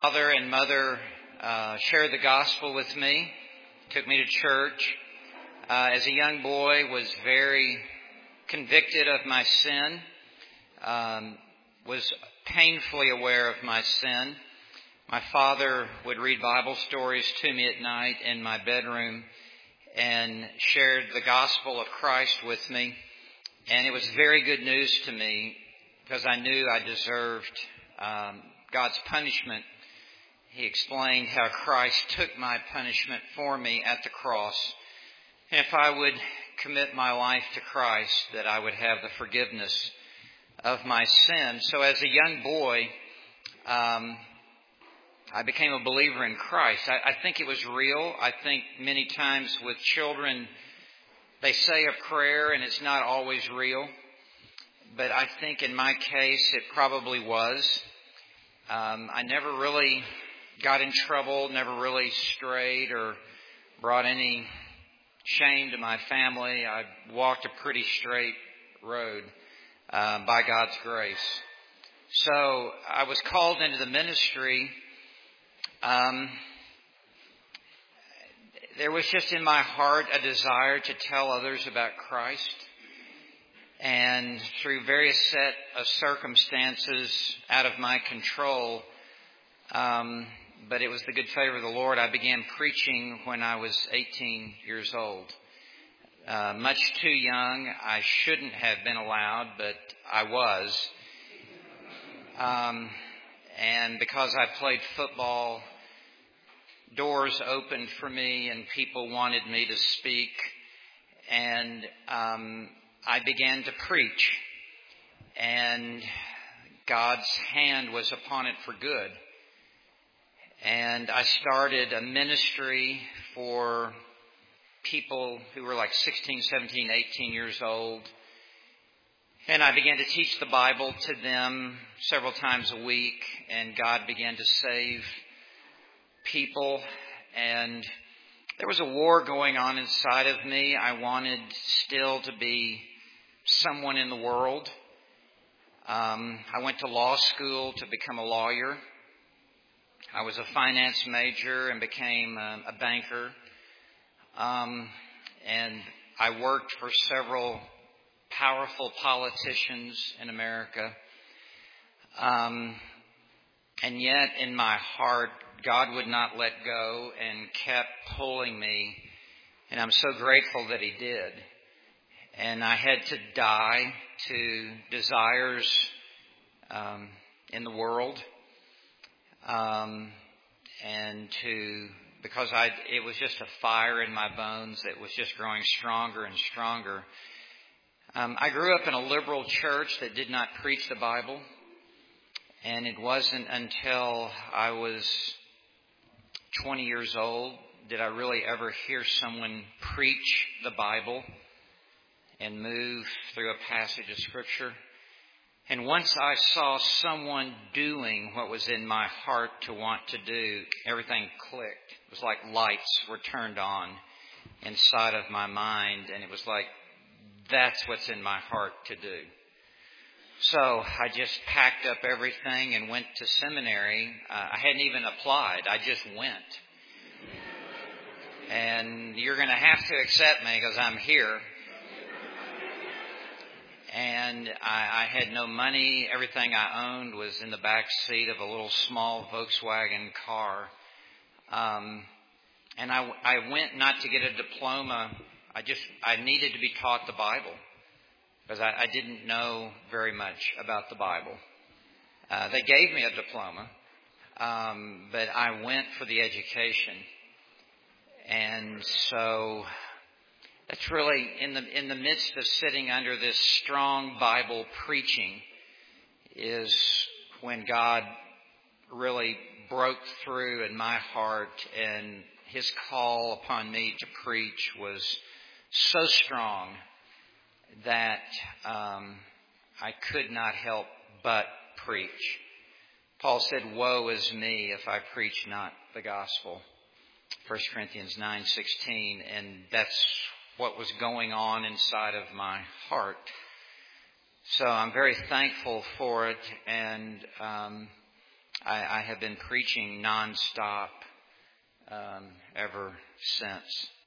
Father and mother shared the gospel with me, took me to church. As a young boy, was very convicted of my sin, was painfully aware of my sin. My father would read Bible stories to me at night in my bedroom and shared the gospel of Christ with me. And it was very good news to me because I knew I deserved God's punishment. He explained how Christ took my punishment for me at the cross. And if I would commit my life to Christ, that I would have the forgiveness of my sin. So as a young boy, I became a believer in Christ. I think it was real. I think many times with children, they say a prayer and it's not always real. But I think in my case, it probably was. I never really got in trouble, never really strayed or brought any shame to my family. I walked a pretty straight road by God's grace. So I was called into the ministry. There was just in my heart a desire to tell others about Christ. And through various set of circumstances out of my control, but it was the good favor of the Lord, I began preaching when I was 18 years old. Much too young. I shouldn't have been allowed, but I was. And because I played football, doors opened for me and people wanted me to speak. And I began to preach. And God's hand was upon it for good. And I started a ministry for people who were like 16, 17, 18 years old. And I began to teach the Bible to them several times a week. And God began to save people. And there was a war going on inside of me. I wanted still to be someone in the world. I went to law school to become a lawyer. I was a finance major and became a banker. And I worked for several powerful politicians in America. And yet in my heart, God would not let go and kept pulling me. And I'm so grateful that He did. And I had to die to desires in the world. Because it was just a fire in my bones that was just growing stronger and stronger. I grew up in a liberal church that did not preach the Bible. And it wasn't until I was 20 years old did I really ever hear someone preach the Bible and move through a passage of Scripture. And once I saw someone doing what was in my heart to want to do, everything clicked. It was like lights were turned on inside of my mind. And it was like, that's what's in my heart to do. So I just packed up everything and went to seminary. I hadn't even applied. I just went. And you're going to have to accept me because I'm here. And I had no money. Everything I owned was in the back seat of a little small Volkswagen car. And I went not to get a diploma. I needed to be taught the Bible because I didn't know very much about the Bible. They gave me a diploma, but I went for the education. And so that's really in the midst of sitting under this strong Bible preaching is when God really broke through in my heart, and His call upon me to preach was so strong that I could not help but preach. Paul said, "Woe is me if I preach not the gospel." 1 Corinthians 9:16, and that's what was going on inside of my heart. So I'm very thankful for it, and I have been preaching nonstop ever since.